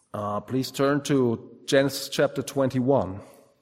Please turn to Genesis chapter 21.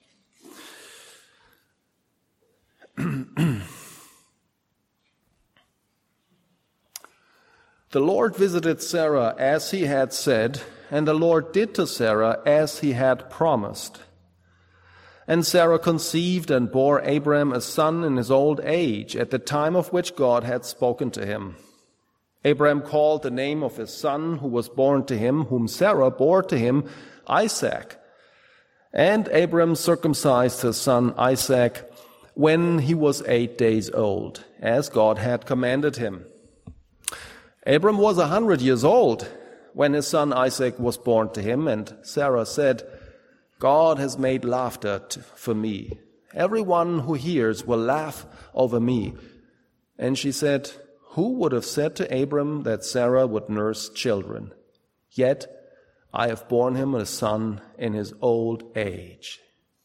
The Lord visited Sarah as he had said, and the Lord did to Sarah as he had promised. And Sarah conceived and bore Abram a son in his old age, at the time of which God had spoken to him. Abram called the name of his son who was born to him, whom Sarah bore to him, Isaac. And Abram circumcised his son Isaac when he was 8 days old, as God had commanded him. Abram was 100 years old when his son Isaac was born to him, and Sarah said, God has made laughter for me. Everyone who hears will laugh over me. And she said, who would have said to Abram that Sarah would nurse children? Yet I have borne him a son in his old age.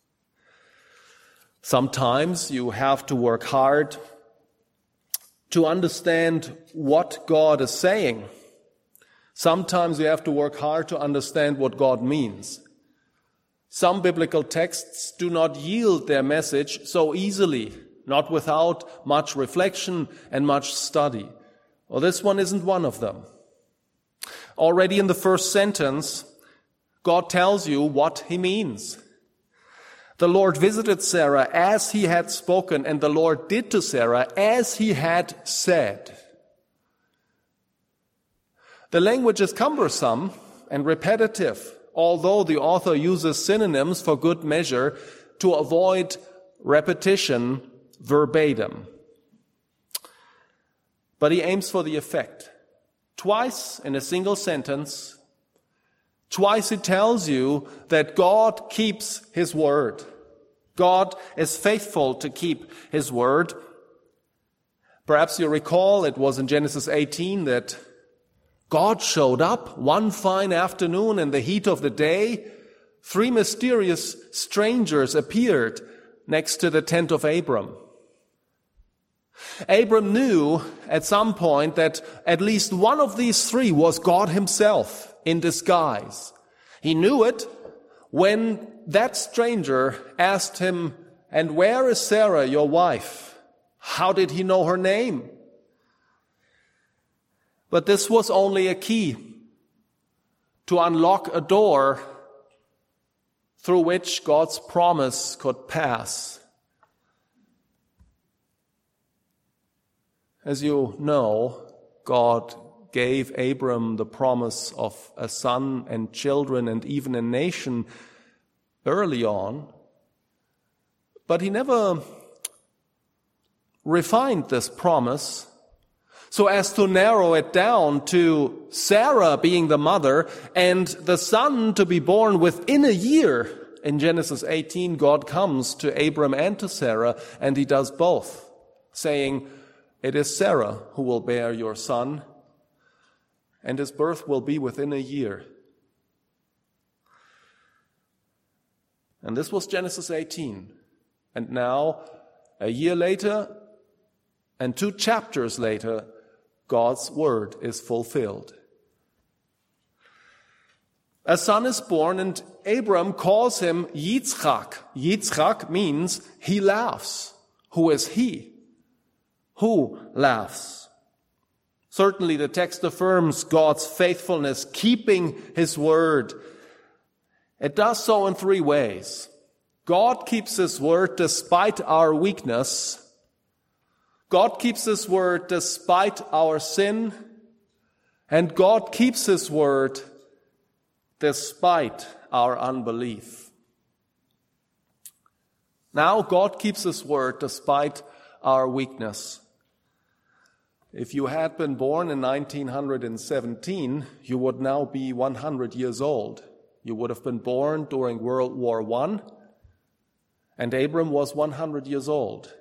Sometimes you have to work hard to understand what God is saying. Sometimes you have to work hard to understand what God means. Some biblical texts do not yield their message so easily, not without much reflection and much study. Well, this one isn't one of them. Already in the first sentence, God tells you what he means. The Lord visited Sarah as he had spoken, and the Lord did to Sarah as he had said. The language is cumbersome and repetitive, although the author uses synonyms for good measure to avoid repetition verbatim. But he aims for the effect. Twice in a single sentence, twice he tells you that God keeps his word. God is faithful to keep his word. Perhaps you recall it was in Genesis 18 that God showed up one fine afternoon in the heat of the day. 3 mysterious strangers appeared next to the tent of Abram. Abram knew at some point that at least one of these 3 was God himself in disguise. He knew it when that stranger asked him, "And where is Sarah, your wife?" How did he know her name? But this was only a key to unlock a door through which God's promise could pass. As you know, God gave Abram the promise of a son and children and even a nation early on, but he never refined this promise so as to narrow it down to Sarah being the mother and the son to be born within a year. In Genesis 18, God comes to Abram and to Sarah, and he does both, saying, "It is Sarah who will bear your son, and his birth will be within a year." And this was Genesis 18. And now, a year later, and 2 chapters later, God's word is fulfilled. A son is born, and Abram calls him Yitzchak. Yitzchak means he laughs. Who is he? Who laughs? Certainly the text affirms God's faithfulness, keeping his word. It does so in 3 ways. God keeps his word despite our weakness. God keeps his word despite our sin. And God keeps his word despite our unbelief. Now God keeps his word despite our weakness. If you had been born in 1917, you would now be 100 years old. You would have been born during World War I, and Abram was 100 years old.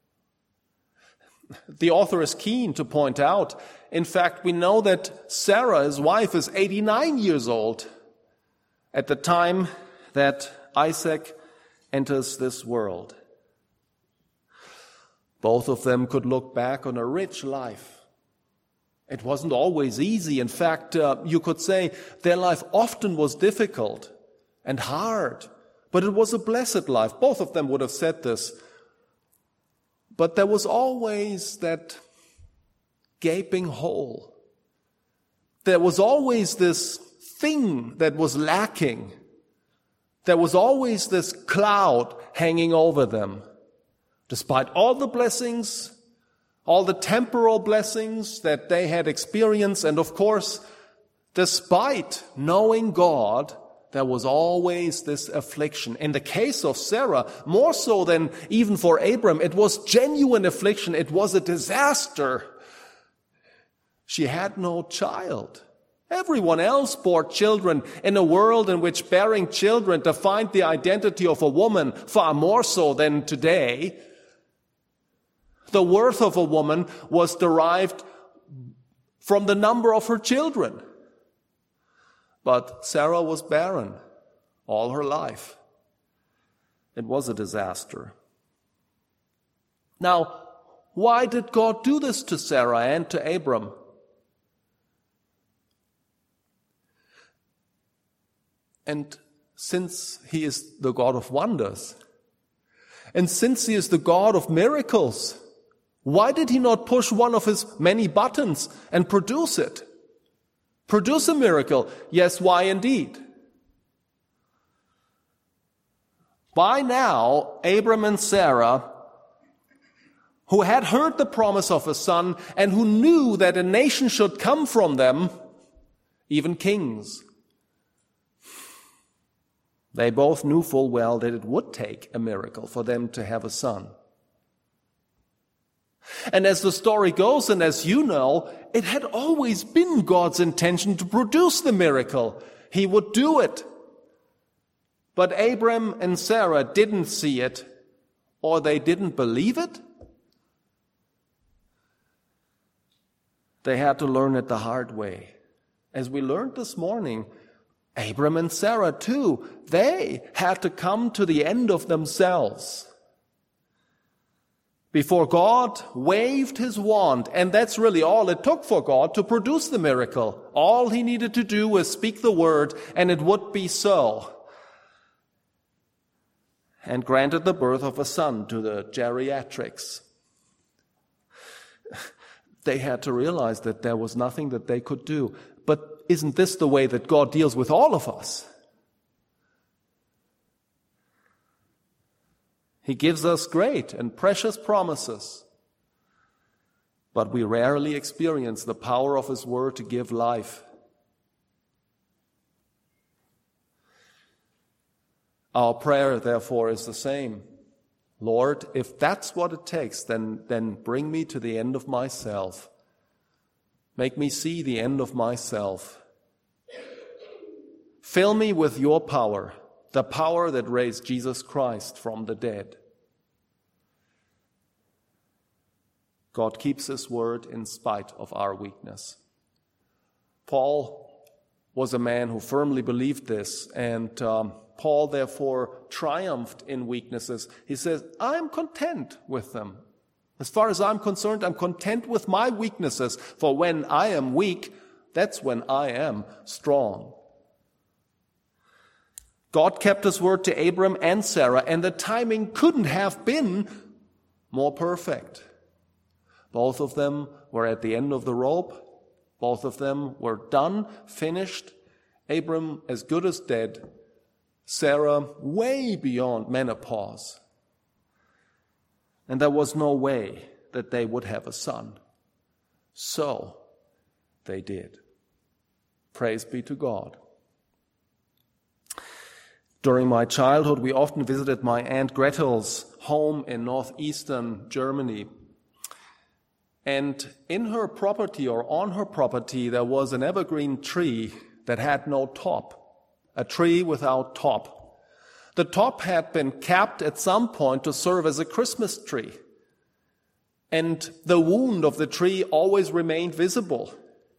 The author is keen to point out, in fact, we know that Sarah, his wife, is 89 years old at the time that Isaac enters this world. Both of them could look back on a rich life. It wasn't always easy. In fact, you could say their life often was difficult and hard, but it was a blessed life. Both of them would have said this. But there was always that gaping hole. There was always this thing that was lacking. There was always this cloud hanging over them. Despite all the blessings, all the temporal blessings that they had experienced, and of course, despite knowing God, there was always this affliction. In the case of Sarah, more so than even for Abram, it was genuine affliction. It was a disaster. She had no child. Everyone else bore children in a world in which bearing children defined the identity of a woman far more so than today. The worth of a woman was derived from the number of her children. But Sarah was barren all her life. It was a disaster. Now, why did God do this to Sarah and to Abram? And since He is the God of wonders, and since He is the God of miracles, why did He not push one of His many buttons and produce it? Produce a miracle. Yes, why indeed? By now, Abram and Sarah, who had heard the promise of a son and who knew that a nation should come from them, even kings, they both knew full well that it would take a miracle for them to have a son. And as the story goes, and as you know, it had always been God's intention to produce the miracle. He would do it. But Abram and Sarah didn't see it, or they didn't believe it. They had to learn it the hard way. As we learned this morning, Abram and Sarah too, they had to come to the end of themselves before God waved His wand. And that's really all it took for God to produce the miracle. All He needed to do was speak the word, and it would be so. And granted the birth of a son to the geriatrics. They had to realize that there was nothing that they could do. But isn't this the way that God deals with all of us? He gives us great and precious promises, but we rarely experience the power of His word to give life. Our prayer, therefore, is the same. Lord, if that's what it takes, then bring me to the end of myself. Make me see the end of myself. Fill me with your power, the power that raised Jesus Christ from the dead. God keeps His word in spite of our weakness. Paul was a man who firmly believed this, and Paul therefore triumphed in weaknesses. He says, I'm content with them. As far as I'm concerned, I'm content with my weaknesses, for when I am weak, that's when I am strong. God kept His word to Abram and Sarah, and the timing couldn't have been more perfect. Both of them were at the end of the rope. Both of them were done, finished. Abram as good as dead. Sarah way beyond menopause. And there was no way that they would have a son. So they did. Praise be to God. During my childhood, we often visited my Aunt Gretel's home in northeastern Germany. And in her property, or on her property, there was an evergreen tree that had no top, a tree without top. The top had been capped at some point to serve as a Christmas tree. And the wound of the tree always remained visible.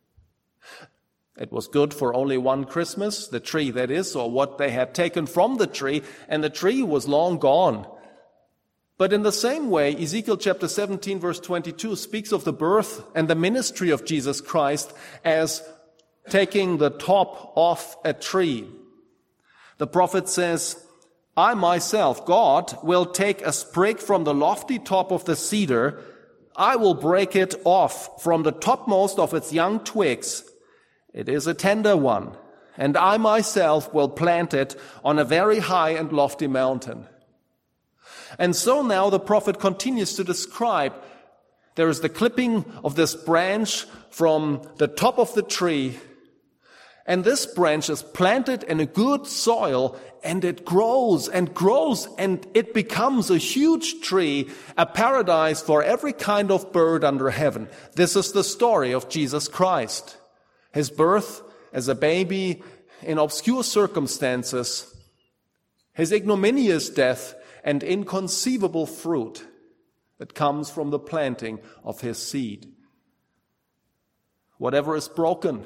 It was good for only one Christmas, the tree that is, or what they had taken from the tree, and the tree was long gone. But in the same way, Ezekiel chapter 17 verse 22 speaks of the birth and the ministry of Jesus Christ as taking the top off a tree. The prophet says, I myself, God, will take a sprig from the lofty top of the cedar. I will break it off from the topmost of its young twigs. It is a tender one, and I myself will plant it on a very high and lofty mountain. And so now the prophet continues to describe, there is the clipping of this branch from the top of the tree, and this branch is planted in a good soil, and it grows and grows, and it becomes a huge tree, a paradise for every kind of bird under heaven. This is the story of Jesus Christ. His birth as a baby in obscure circumstances, his ignominious death, and inconceivable fruit that comes from the planting of his seed. Whatever is broken,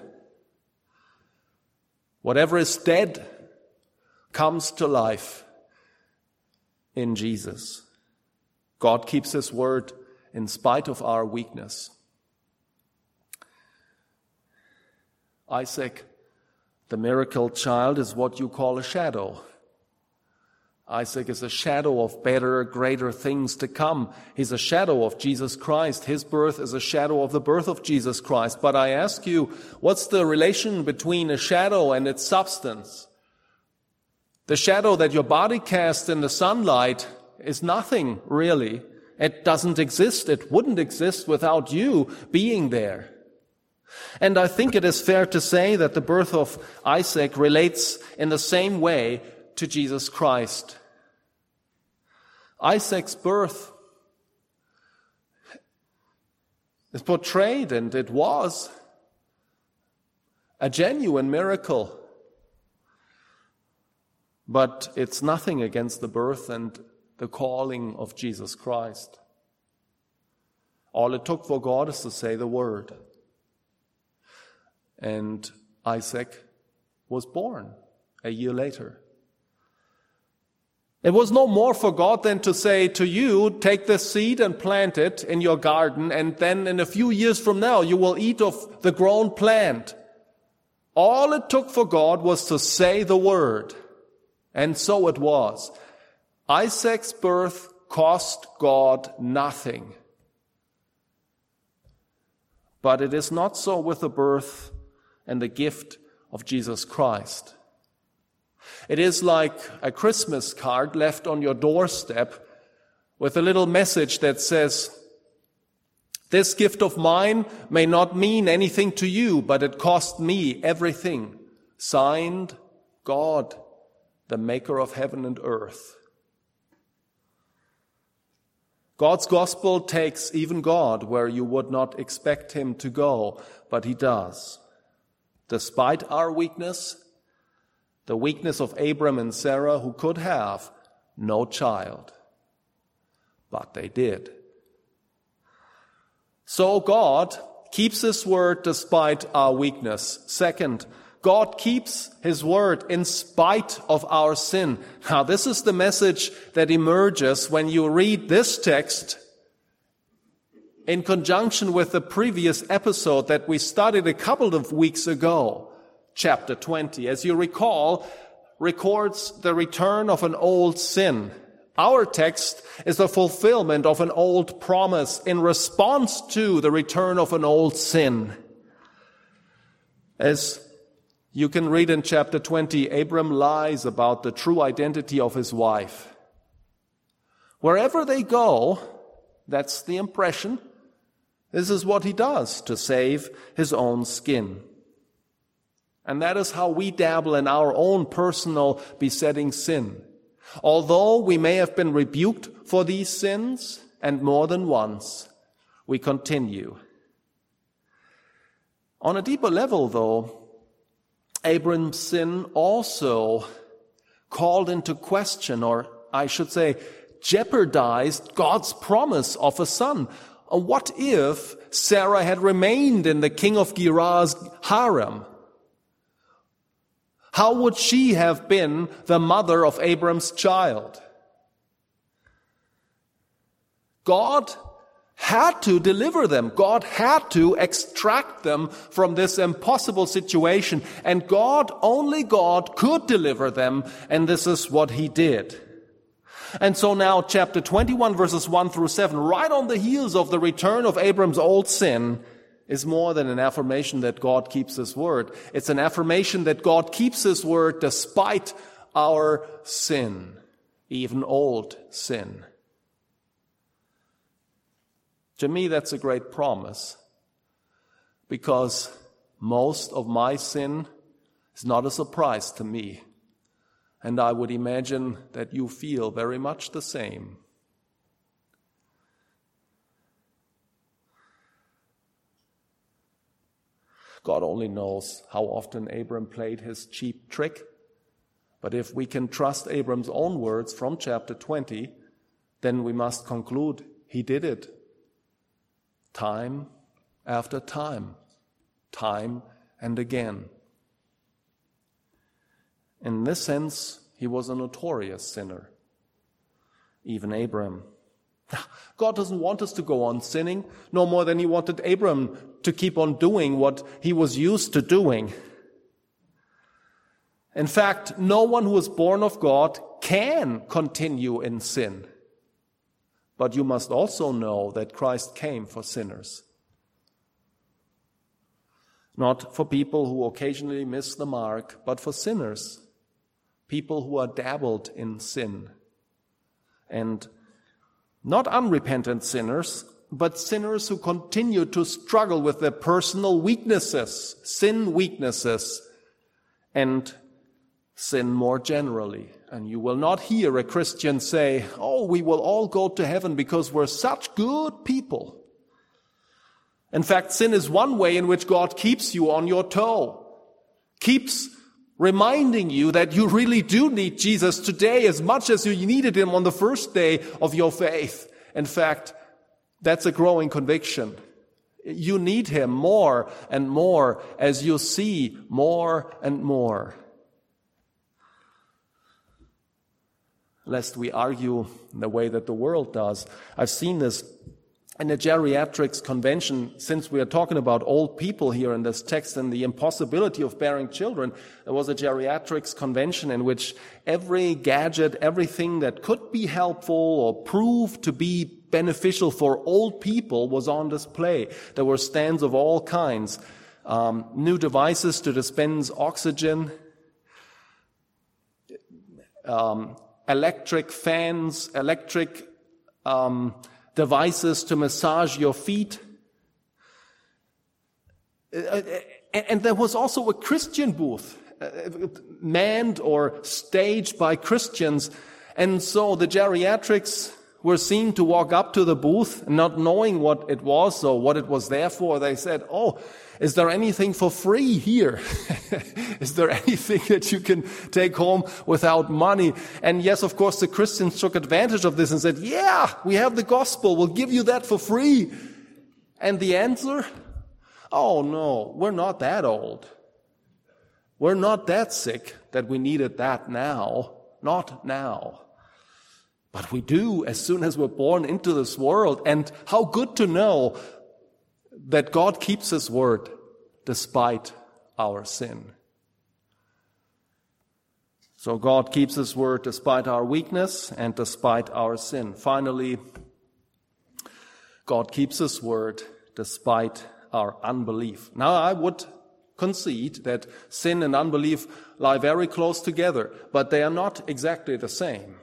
whatever is dead, comes to life in Jesus. God keeps his word in spite of our weakness. Isaac, the miracle child, is what you call a shadow. Isaac is a shadow of better, greater things to come. He's a shadow of Jesus Christ. His birth is a shadow of the birth of Jesus Christ. But I ask you, what's the relation between a shadow and its substance? The shadow that your body casts in the sunlight is nothing, really. It doesn't exist. It wouldn't exist without you being there. And I think it is fair to say that the birth of Isaac relates in the same way to Jesus Christ. Isaac's birth is portrayed, and it was a genuine miracle. But it's nothing against the birth and the calling of Jesus Christ. All it took for God is to say the word. And Isaac was born a year later. It was no more for God than to say to you, take this seed and plant it in your garden, and then in a few years from now you will eat of the grown plant. All it took for God was to say the word. And so it was. Isaac's birth cost God nothing. But it is not so with the birth and the gift of Jesus Christ. It is like a Christmas card left on your doorstep with a little message that says, this gift of mine may not mean anything to you, but it cost me everything. Signed, God, the maker of heaven and earth. God's gospel takes even God where you would not expect him to go, but he does. Despite our weakness, the weakness of Abram and Sarah, who could have no child, but they did. So God keeps his word despite our weakness. Second, God keeps his word in spite of our sin. Now, this is the message that emerges when you read this text in conjunction with the previous episode that we studied a couple of weeks ago, chapter 20. As you recall, records the return of an old sin. Our text is the fulfillment of an old promise in response to the return of an old sin. As you can read in chapter 20, Abram lies about the true identity of his wife. Wherever they go, that's the impression. This is what he does to save his own skin. And that is how we dabble in our own personal besetting sin. Although we may have been rebuked for these sins, and more than once, we continue. On a deeper level, though, Abram's sin also called into question, or I should say, jeopardized God's promise of a son. What if Sarah had remained in the king of Gerar's harem? How would she have been the mother of Abram's child? God had to deliver them. God had to extract them from this impossible situation. And only God could deliver them. And this is what he did. And so now chapter 21 verses 1 through 7, right on the heels of the return of Abram's old sin, is more than an affirmation that God keeps his word. It's an affirmation that God keeps his word despite our sin, even old sin. To me, that's a great promise, because most of my sin is not a surprise to me. And I would imagine that you feel very much the same. God only knows how often Abram played his cheap trick. But if we can trust Abram's own words from chapter 20, then we must conclude he did it. Time after time, time and again. In this sense, he was a notorious sinner, even Abram. God doesn't want us to go on sinning, no more than he wanted Abram to keep on doing what he was used to doing. In fact, no one who is born of God can continue in sin. But you must also know that Christ came for sinners. Not for people who occasionally miss the mark, but for sinners. People who are dabbled in sin. And not unrepentant sinners, but sinners who continue to struggle with their personal weaknesses, sin weaknesses, and sin more generally. And you will not hear a Christian say, "Oh, we will all go to heaven because we're such good people." In fact, sin is one way in which God keeps you on your toe, keeps reminding you that you really do need Jesus today as much as you needed him on the first day of your faith. In fact, that's a growing conviction. You need him more and more as you see more and more. Lest we argue in the way that the world does. I've seen this in the geriatrics convention, since we are talking about old people here in this text and the impossibility of bearing children. There was a geriatrics convention in which every gadget, everything that could be helpful or prove to be beneficial for old people was on display. There were stands of all kinds, new devices to dispense oxygen, electric fans, electric devices to massage your feet. And there was also a Christian booth, manned or staged by Christians. And so the geriatrics were seen to walk up to the booth, not knowing what it was or what it was there for. They said, "Oh, is there anything for free here? Is there anything that you can take home without money?" And yes, of course, the Christians took advantage of this and said, "Yeah, we have the gospel. We'll give you that for free." And the answer? "Oh, no, we're not that old. We're not that sick that we needed that now. Not now. But we do as soon as we're born into this world." And how good to know that God keeps his word despite our sin. So God keeps his word despite our weakness and despite our sin. Finally, God keeps his word despite our unbelief. Now, I would concede that sin and unbelief lie very close together, but they are not exactly the same.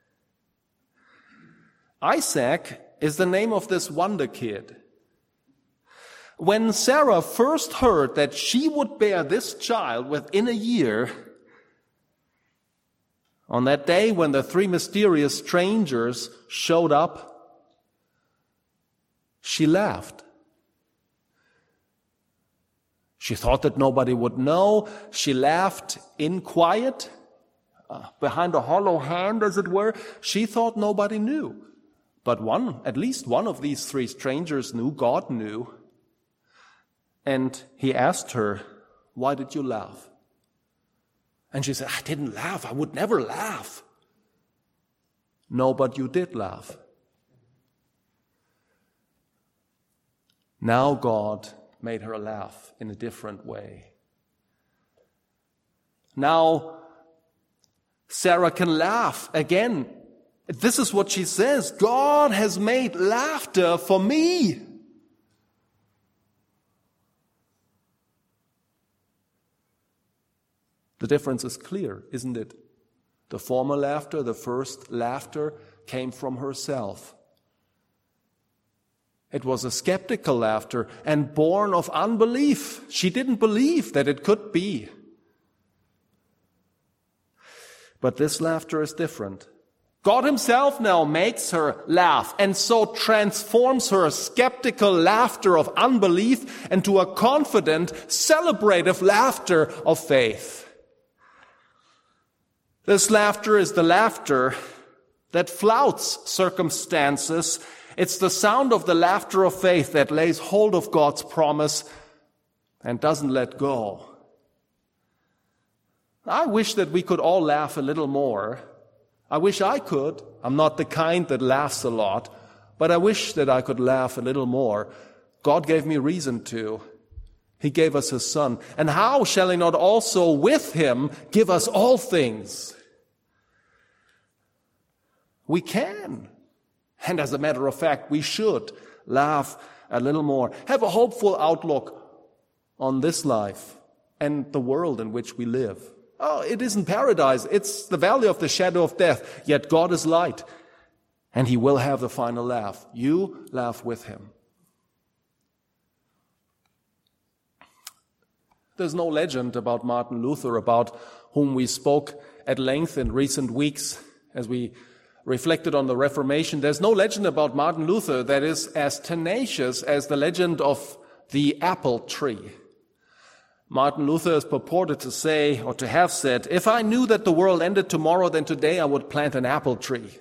Isaac is the name of this wonder kid. When Sarah first heard that she would bear this child within a year, on that day when the three mysterious strangers showed up, she laughed. She thought that nobody would know. She laughed in quiet, behind a hollow hand, as it were. She thought nobody knew. But at least one of these three strangers knew. God knew. And he asked her, "Why did you laugh?" And she said, "I didn't laugh. I would never laugh." "No, but you did laugh." Now God made her laugh in a different way. Now Sarah can laugh again. This is what she says: God has made laughter for me. The difference is clear, isn't it? The former laughter, the first laughter, came from herself. It was a skeptical laughter and born of unbelief. She didn't believe that it could be. But this laughter is different. God himself now makes her laugh and so transforms her skeptical laughter of unbelief into a confident, celebrative laughter of faith. This laughter is the laughter that flouts circumstances. It's the sound of the laughter of faith that lays hold of God's promise and doesn't let go. I wish that we could all laugh a little more. I wish I could. I'm not the kind that laughs a lot, but I wish that I could laugh a little more. God gave me reason to. He gave us his Son. And how shall he not also with him give us all things? We can. And as a matter of fact, we should laugh a little more. Have a hopeful outlook on this life and the world in which we live. Oh, it isn't paradise. It's the valley of the shadow of death. Yet God is light, and he will have the final laugh. You laugh with him. There's no legend about Martin Luther, about whom we spoke at length in recent weeks as we reflected on the Reformation. There's no legend about Martin Luther that is as tenacious as the legend of the apple tree. Martin Luther is purported to say, or to have said, if I knew that the world ended tomorrow, then today I would plant an apple tree.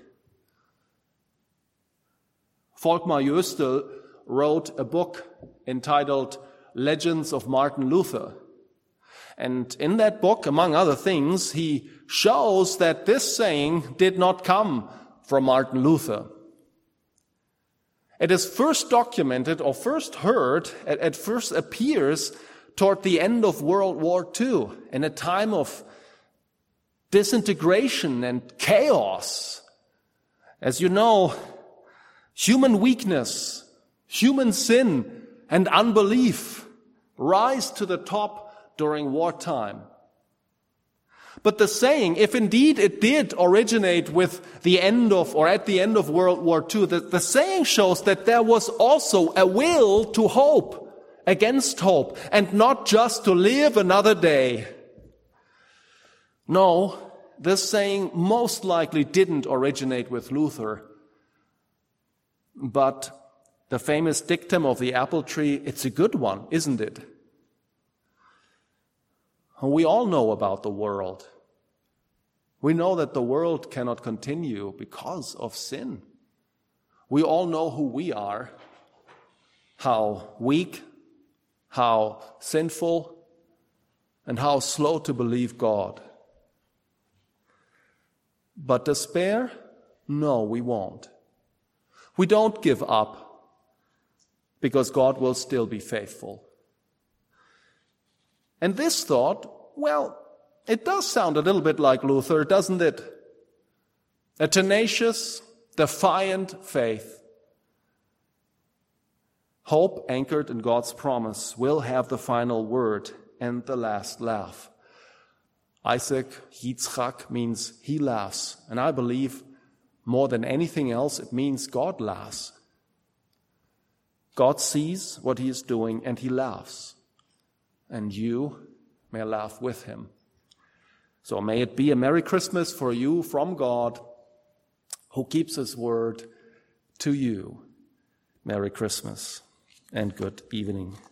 Volkmar Jöstl wrote a book entitled Legends of Martin Luther. And in that book, among other things, he shows that this saying did not come from Martin Luther. It is first documented or first heard, it first appears toward the end of World War II, in a time of disintegration and chaos. As you know, human weakness, human sin, and unbelief rise to the top during wartime. But the saying, if indeed it did originate with the end of, or at the end of World War II, the saying shows that there was also a will to hope against hope, and not just to live another day. No, this saying most likely didn't originate with Luther. But the famous dictum of the apple tree, it's a good one, isn't it? We all know about the world. We know that the world cannot continue because of sin. We all know who we are, how weak, how sinful, and how slow to believe God. But despair? No, we won't. We don't give up because God will still be faithful. And this thought, well, it does sound a little bit like Luther, doesn't it? A tenacious, defiant faith. Hope anchored in God's promise will have the final word and the last laugh. Isaac, Yitzchak, means he laughs. And I believe more than anything else, it means God laughs. God sees what he is doing and he laughs. And you may laugh with him. So may it be a Merry Christmas for you from God, who keeps his word to you. Merry Christmas and good evening.